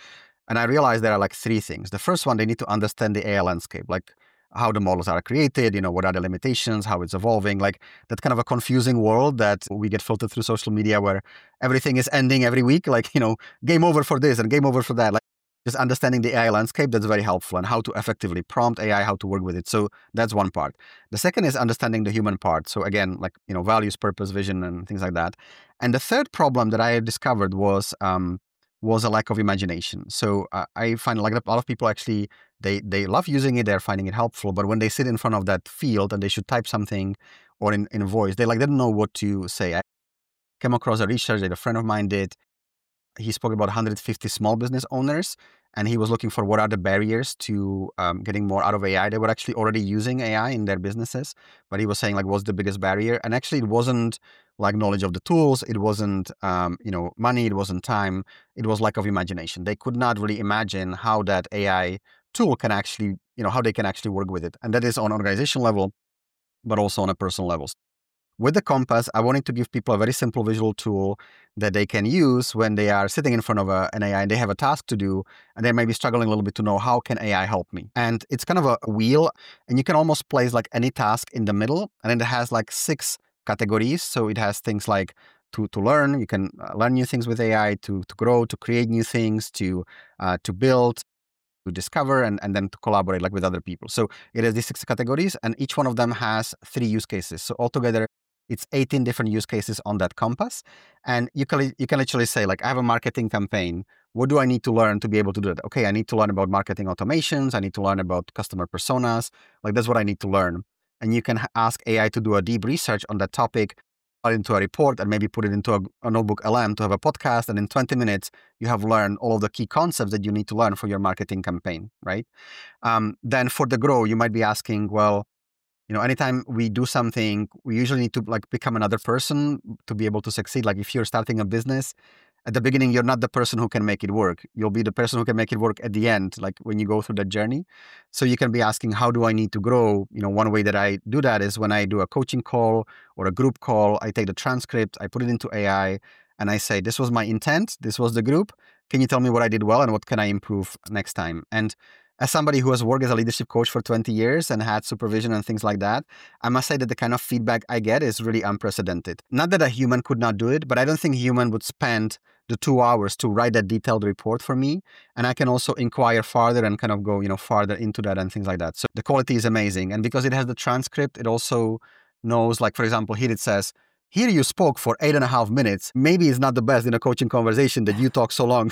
And I realized there are like three things. The first one, they need to understand the A I landscape, like how the models are created, you know, what are the limitations, how it's evolving, like that kind of a confusing world that we get filtered through social media where everything is ending every week, like, you know, game over for this and game over for that. Like just understanding the A I landscape, that's very helpful, and how to effectively prompt A I, how to work with it. So that's one part. The second is understanding the human part. So again, like, you know, values, purpose, vision, and things like that. And the third problem that I discovered was, um, was a lack of imagination. So uh, I find like a lot of people actually, they they love using it, they're finding it helpful, but when they sit in front of that field and they should type something or in, in voice, they like they don't know what to say. I came across a research that a friend of mine did. He spoke about one hundred fifty small business owners, and he was looking for what are the barriers to um, getting more out of A I. They were actually already using A I in their businesses, but he was saying like, what's the biggest barrier? And actually it wasn't like knowledge of the tools. It wasn't, um, you know, money. It wasn't time. It was lack of imagination. They could not really imagine how that A I tool can actually, you know, how they can actually work with it. And that is on an organizational level, but also on a personal level. With the Compass, I wanted to give people a very simple visual tool that they can use when they are sitting in front of a, an A I and they have a task to do, and they may be struggling a little bit to know how can A I help me. And it's kind of a wheel, and you can almost place like any task in the middle, and then it has like six categories. So it has things like to to learn. You can learn new things with A I, to to grow, to create new things, to uh, to build, to discover, and, and then to collaborate like with other people. So it has these six categories, and each one of them has three use cases. So altogether, it's eighteen different use cases on that Compass. And you can, you can literally say, like, I have a marketing campaign. What do I need to learn to be able to do that? Okay, I need to learn about marketing automations. I need to learn about customer personas. Like, that's what I need to learn. And you can ask A I to do a deep research on that topic, put it into a report, and maybe put it into a, a notebook L M to have a podcast. And in twenty minutes, you have learned all of the key concepts that you need to learn for your marketing campaign, right? Um, then for the grow, you might be asking, well, you know, anytime we do something, we usually need to like become another person to be able to succeed. Like if you're starting a business, at the beginning, you're not the person who can make it work. You'll be the person who can make it work at the end, like when you go through that journey. So you can be asking, how do I need to grow? You know, one way that I do that is when I do a coaching call or a group call, I take the transcript, I put it into A I, and I say, this was my intent, this was the group. Can you tell me what I did well and what can I improve next time? And as somebody who has worked as a leadership coach for twenty years and had supervision and things like that, I must say that the kind of feedback I get is really unprecedented. Not that a human could not do it, but I don't think a human would spend the two hours to write that detailed report for me. And I can also inquire farther and kind of go, you know, farther into that and things like that. So the quality is amazing. And because it has the transcript, it also knows, like, for example, here it says, here you spoke for eight and a half minutes. Maybe it's not the best in a coaching conversation that you talk so long.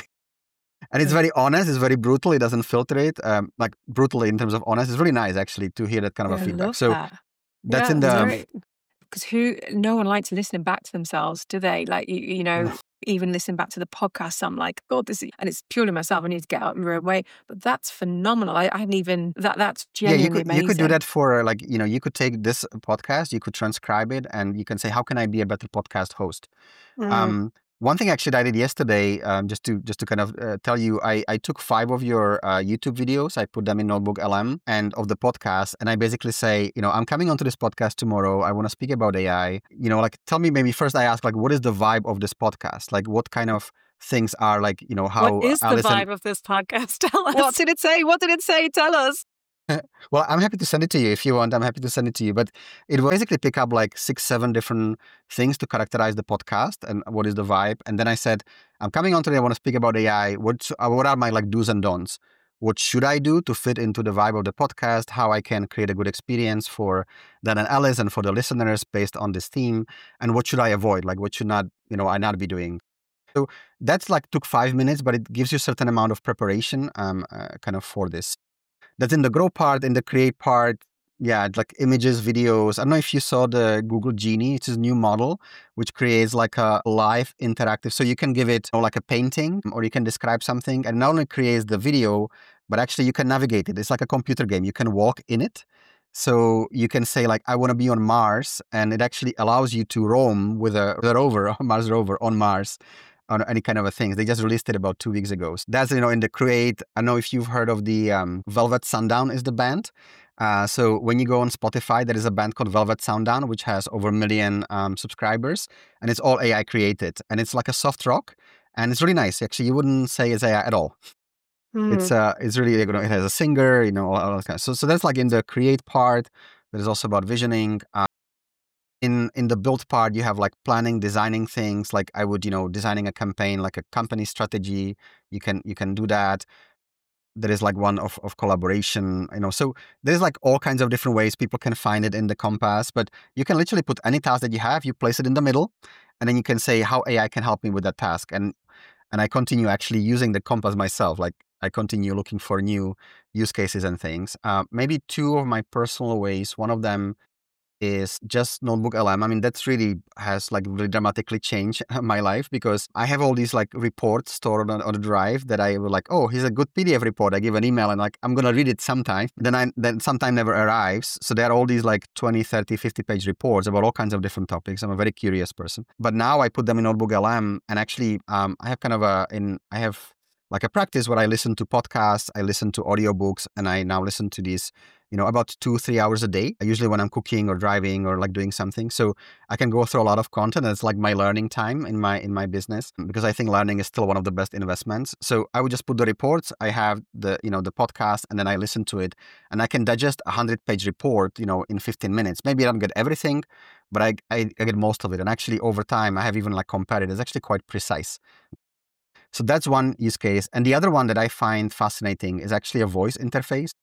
And it's very honest. It's very brutal. It doesn't filter it, um, like brutally in terms of honest. It's really nice, actually, to hear that kind of Yeah, a I feedback. love So that. that's Yeah, in the... very- Because who, no one likes listening back to themselves, do they? Like, you, you know, even listening back to the podcast, I'm like, God, this is, and it's purely myself. I need to get out of my own way. But that's phenomenal. I, I haven't even, that that's genuinely yeah, you could, amazing. you could do that for like, you know, you could take this podcast, you could transcribe it, and you can say, how can I be a better podcast host? Mm. Um, one thing actually that I did yesterday, um, just to just to kind of uh, tell you, I, I took five of your uh, YouTube videos, I put them in Notebook L M and of the podcast, and I basically say, you know, I'm coming onto this podcast tomorrow. I want to speak about A I. You know, like tell me, maybe first I ask, like, what is the vibe of this podcast? Like, what kind of things are like, you know, how What is Alice the vibe and, of this podcast? Tell us. What did it say? What did it say? Tell us. well, I'm happy to send it to you if you want. I'm happy to send it to you. But it will basically pick up like six, seven different things to characterize the podcast and what is the vibe. And then I said, I'm coming on today. I want to speak about A I. What, what are my like do's and don'ts? What should I do to fit into the vibe of the podcast? How I can create a good experience for Dan and Alice and for the listeners based on this theme? And what should I avoid? Like what should not, you know, I not be doing? So that's like took five minutes, but it gives you a certain amount of preparation um, uh, kind of for this. That's in the grow part. In the create part, yeah, like images, videos. I don't know if you saw the Google Genie. It's a new model which creates like a live interactive. So you can give it, you know, like a painting, or you can describe something, and not only creates the video, but actually you can navigate it. It's like a computer game. You can walk in it. So you can say like, I want to be on Mars, and it actually allows you to roam with a, with a rover, a Mars rover on Mars. On any kind of a thing. They just released it about two weeks ago. So that's, you know, in the create. I don't know if you've heard of the um, Velvet Sundown is the band. Uh, so when you go on Spotify, there is a band called Velvet Sundown, which has over a million um, subscribers, and it's all A I created. And it's like a soft rock, and it's really nice. Actually, you wouldn't say it's A I at all. Mm. It's uh, it's really, you know, it has a singer, you know, all, all that kind of, so so that's like in the create part. That is also about visioning. Uh, in in the build part, you have like planning, designing things. Like I would, you know, designing a campaign, like a company strategy. You can you can do that. There is like one of, of collaboration, you know. So there's like all kinds of different ways people can find it in the Compass, but you can literally put any task that you have, you place it in the middle, and then you can say how A I can help me with that task. And and I continue actually using the Compass myself. Like I continue looking for new use cases and things. Uh, maybe two of my personal ways. One of them is just Notebook L M. I mean, that's really has like really dramatically changed my life, because I have all these like reports stored on, on a drive that I will like, oh, here's a good P D F report. I give an email and like, I'm going to read it sometime. Then I, then sometime never arrives. So there are all these like twenty, thirty, fifty page reports about all kinds of different topics. I'm a very curious person, but now I put them in Notebook L M, and actually um, I have kind of a, in, I have like a practice where I listen to podcasts, I listen to audiobooks, and I now listen to these, you know, about two, three hours a day, usually when I'm cooking or driving or like doing something. So I can go through a lot of content. It's like my learning time in my in my business, because I think learning is still one of the best investments. So I would just put the reports, I have the, you know, the podcast, and then I listen to it, and I can digest a hundred page report, you know, in fifteen minutes. Maybe I don't get everything, but I, I, I get most of it. And actually over time, I have even like compared it. It's actually quite precise. So that's one use case. And the other one that I find fascinating is actually a voice interface.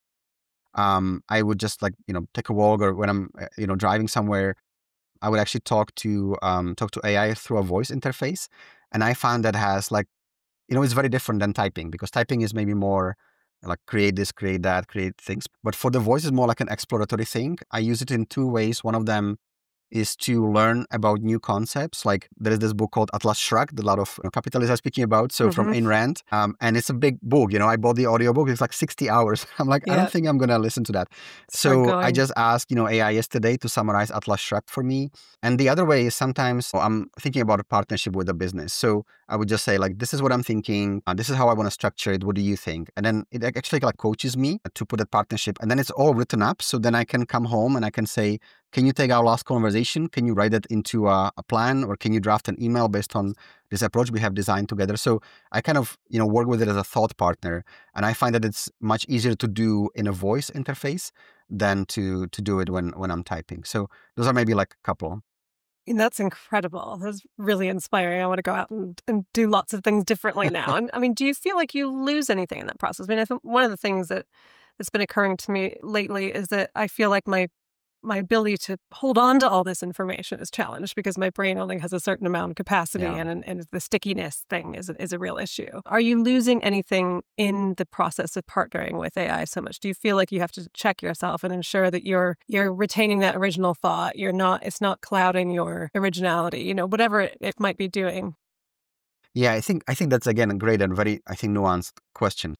Um, I would just like, you know, take a walk, or when I'm, you know, driving somewhere, I would actually talk to, um, talk to A I through a voice interface. And I found that has like, you know, it's very different than typing, because typing is maybe more like create this, create that, create things. But for the voice, it's more like an exploratory thing. I use it in two ways. One of them is to learn about new concepts. Like there is this book called Atlas Shrugged that a lot of you know, capitalists are speaking about. So mm-hmm. from Ayn Rand. Um, and it's a big book. You know, I bought the audiobook. It's like sixty hours. I'm like, yeah. I don't think I'm going to listen to that. So I just asked, you know, A I yesterday to summarize Atlas Shrugged for me. And the other way is sometimes oh, I'm thinking about a partnership with a business. So I would just say like, this is what I'm thinking. Uh, this is how I want to structure it. What do you think? And then it actually like coaches me to put that partnership. And then it's all written up. So then I can come home and I can say, can you take our last conversation? Can you write it into a, a plan, or can you draft an email based on this approach we have designed together? So I kind of, you know, work with it as a thought partner. And I find that it's much easier to do in a voice interface than to to do it when, when I'm typing. So those are maybe like a couple. And that's incredible. That's really inspiring. I want to go out and, and do lots of things differently now. And I mean, do you feel like you lose anything in that process? I mean, I think one of the things that that's been occurring to me lately is that I feel like my my ability to hold on to all this information is challenged, because my brain only has a certain amount of capacity, yeah. and, and the stickiness thing is, is a real issue. Are you losing anything in the process of partnering with A I so much? Do you feel like you have to check yourself and ensure that you're you're retaining that original thought? You're not, it's not clouding your originality, you know, whatever it, it might be doing? Yeah, I think I think that's again a great and very, I think, nuanced question.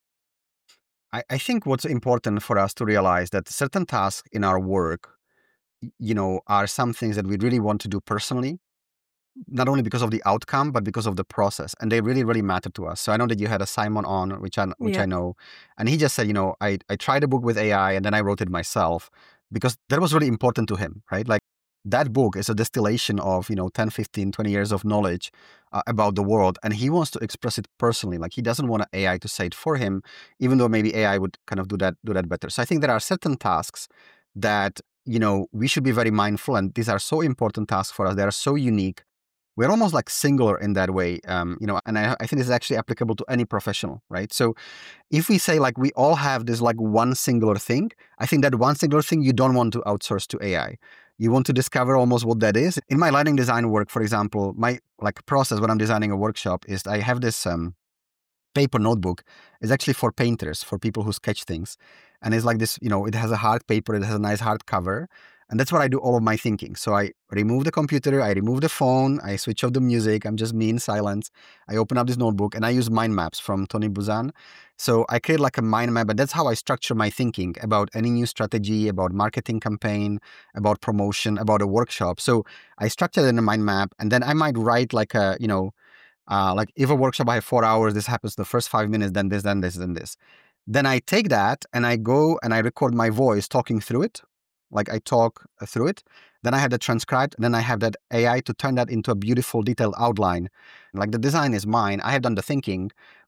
I, I think what's important for us to realize that certain tasks in our work, you know, are some things that we really want to do personally, not only because of the outcome, but because of the process. And they really, really matter to us. So I know that you had a Simon on, which I, which yeah. I know. And he just said, you know, I, I tried a book with A I and then I wrote it myself, because that was really important to him, right? Like that book is a distillation of, you know, ten, fifteen, twenty years of knowledge uh, about the world. And he wants to express it personally. Like he doesn't want an A I to say it for him, even though maybe A I would kind of do that, do that better. So I think there are certain tasks that, you know, we should be very mindful. And these are so important tasks for us. They are so unique. We're almost like singular in that way, um, you know, and I, I think this is actually applicable to any professional, right? So if we say like we all have this like one singular thing, I think that one singular thing you don't want to outsource to A I. You want to discover almost what that is. In my learning design work, for example, my like process when I'm designing a workshop is I have this um, paper notebook. It's actually for painters, for people who sketch things. And it's like this, you know, it has a hard paper, it has a nice hard cover. And that's where I do all of my thinking. So I remove the computer, I remove the phone, I switch off the music, I'm just me in silence. I open up this notebook and I use mind maps from Tony Buzan. So I create like a mind map, and that's how I structure my thinking about any new strategy, about marketing campaign, about promotion, about a workshop. So I structure it in a mind map, and then I might write like a, you know, uh, like if a workshop I have four hours, this happens the first five minutes, then this, then this, then this. Then I take that and I go and I record my voice talking through it. Like I talk through it, then I have that transcribed, and then I have that A I to turn that into a beautiful detailed outline. Like the design is mine, I have done the thinking,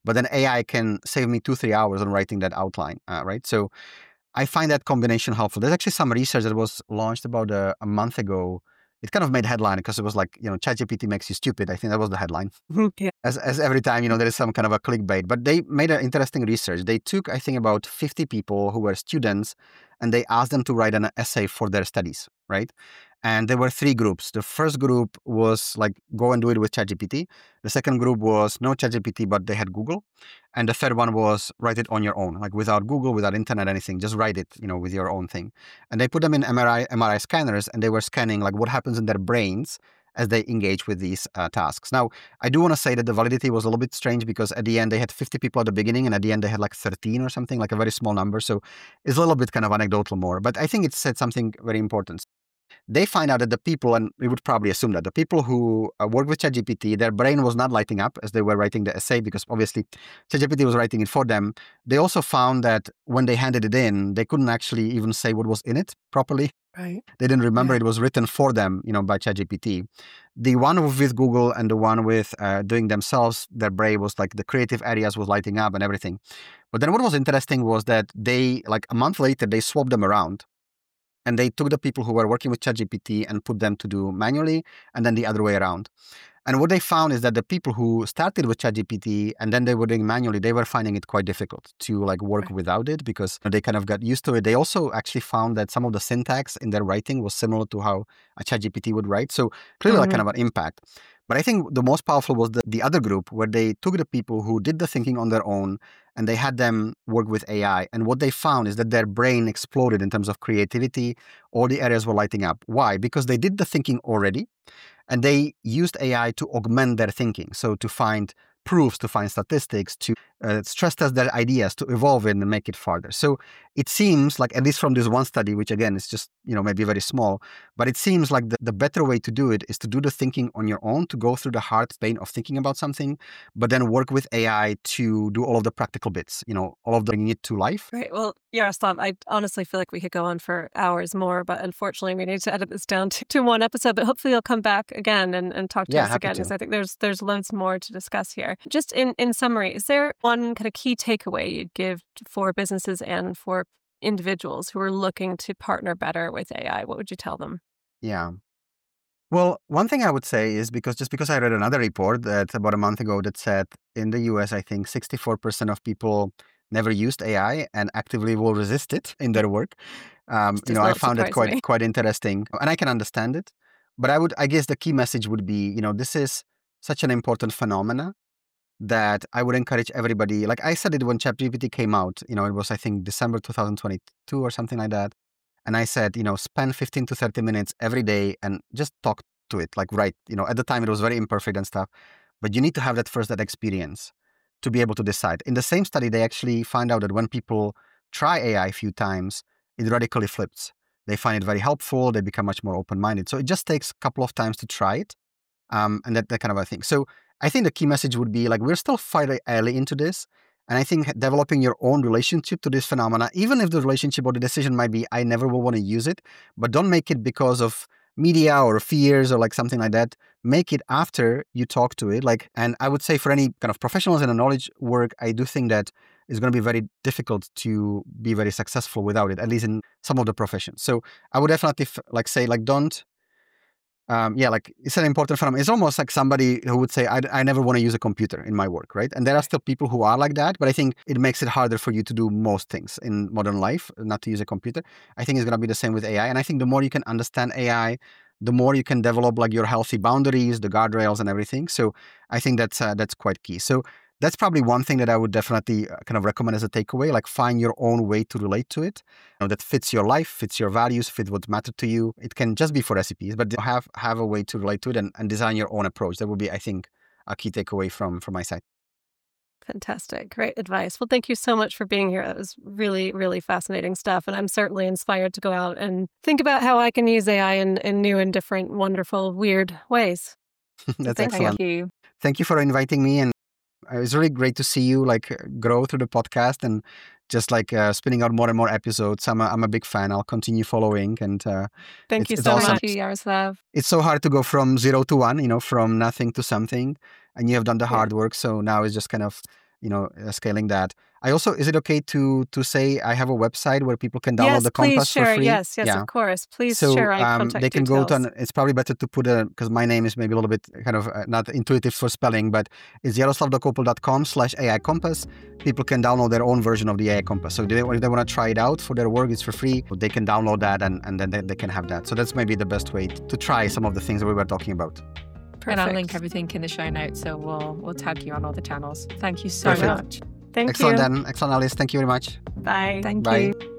but then A I can save me two, three hours on writing that outline, uh, right? So I find that combination helpful. There's actually some research that was launched about a, a month ago. It kind of made headline because it was like, you know, ChatGPT makes you stupid. I think that was the headline. Yeah. As, as every time, you know, there is some kind of a clickbait. But they made an interesting research. They took, I think, about fifty people who were students, and they asked them to write an essay for their studies, right? And there were three groups. The first group was like, go and do it with ChatGPT. The second group was no ChatGPT, but they had Google. And the third one was write it on your own, like without Google, without internet, anything. Just write it, you know, with your own thing. And they put them in M R I, M R I scanners, and they were scanning like what happens in their brains as they engage with these uh, tasks. Now, I do want to say that the validity was a little bit strange because at the end they had fifty people at the beginning, and at the end they had like thirteen or something, like a very small number. So it's a little bit kind of anecdotal more, but I think it said something very important. They find out that the people, and we would probably assume that the people who uh, work with ChatGPT, their brain was not lighting up as they were writing the essay because obviously ChatGPT was writing it for them. They also found that when they handed it in, they couldn't actually even say what was in it properly. Right. They didn't remember Yeah. it was written for them, you know, by ChatGPT. The one with Google and the one with uh, doing themselves, their brain was like the creative areas was lighting up and everything. But then what was interesting was that they, like a month later, they swapped them around. And they took the people who were working with ChatGPT and put them to do manually, and then the other way around. And what they found is that the people who started with ChatGPT and then they were doing manually, they were finding it quite difficult to like work Right. without it because they kind of got used to it. They also actually found that some of the syntax in their writing was similar to how a ChatGPT would write. So clearly like kind of an impact. But I think the most powerful was the, the other group where they took the people who did the thinking on their own and they had them work with A I. And what they found is that their brain exploded in terms of creativity. All the areas were lighting up. Why? Because they did the thinking already. And they used A I to augment their thinking. So to find proofs, to find statistics, to uh, stress test their ideas, to evolve it and make it farther. So it seems like, at least from this one study, which again is just, you know, maybe very small, but it seems like the, the better way to do it is to do the thinking on your own, to go through the hard pain of thinking about something, but then work with A I to do all of the practical bits, you know, all of the bringing it to life. Right. Well, Yaroslav, I honestly feel like we could go on for hours more, but unfortunately we need to edit this down to, to one episode, but hopefully you'll come back again and, and talk to Yeah, us happy again, to. because I think there's there's loads more to discuss here. Just in, in summary, is there one kind of key takeaway you'd give for businesses and for individuals who are looking to partner better with A I? What would you tell them? Yeah. Well, one thing I would say is because just because I read another report that about a month ago that said in the U S, I think sixty-four percent of people never used A I and actively will resist it in their work. Um, Which you does know, I not found it surprise quite me. quite interesting, and I can understand it. But I would, I guess, the key message would be, you know, this is such an important phenomena that I would encourage everybody. Like I said it when ChatGPT came out. You know, it was I think December two thousand twenty-two or something like that. And I said, you know, spend fifteen to thirty minutes every day and just talk to it. Like, write, you know, at the time it was very imperfect and stuff, but you need to have that first, that experience to be able to decide. In the same study, they actually find out that when people try A I a few times, it radically flips. They find it very helpful. They become much more open-minded. So it just takes a couple of times to try it. Um, and that, that kind of a thing. So I think the key message would be like, we're still fairly early into this. And I think developing your own relationship to this phenomena, even if the relationship or the decision might be, I never will want to use it, but don't make it because of media or fears or like something like that. Make it after you talk to it. Like, and I would say for any kind of professionals in the knowledge work, I do think that it's going to be very difficult to be very successful without it, at least in some of the professions. So I would definitely f- like say, like, don't, Um, yeah, like it's an important phenomenon. It's almost like somebody who would say, I, I never want to use a computer in my work, right? And there are still people who are like that, but I think it makes it harder for you to do most things in modern life, not to use a computer. I think it's going to be the same with A I. And I think the more you can understand A I, the more you can develop like your healthy boundaries, the guardrails and everything. So I think that's uh, that's quite key. So that's probably one thing that I would definitely kind of recommend as a takeaway, like find your own way to relate to it, you know, that fits your life, fits your values, fits what matter to you. It can just be for recipes, but have have a way to relate to it and, and design your own approach. That would be, I think, a key takeaway from, from my side. Fantastic. Great advice. Well, thank you so much for being here. That was really, really fascinating stuff. And I'm certainly inspired to go out and think about how I can use A I in, in new and different, wonderful, weird ways. That's Thank excellent. Thank you. Thank you for inviting me. And it was really great to see you like grow through the podcast and just like uh, spinning out more and more episodes. I'm a, I'm a big fan. I'll continue following. And uh, Thank it's, you it's so awesome. much. Thank you, Yaroslav. It's so hard to go from zero to one, you know, from nothing to something. And you have done the Yeah. hard work. So now it's just kind of you know, uh, scaling that. I also, is it okay to to say I have a website where people can download yes, the please Compass share. for free? Yes, yes, yeah. of course. Please so, share our um, contact they can details. go to, an, it's probably better to put a, because my name is maybe a little bit kind of uh, not intuitive for spelling, but it's jaroslav.kopel.com slash AI Compass. People can download their own version of the A I Compass. So if they, if they want to try it out for their work, it's for free. They can download that and, and then they, they can have that. So that's maybe the best way to try some of the things that we were talking about. Perfect. And I'll link everything in the show notes, so we'll we'll tag you on all the channels. Thank you so Perfect. much. Thank Excellent, you. then. Excellent, Alice. Thank you very much. Bye. Thank Bye. you.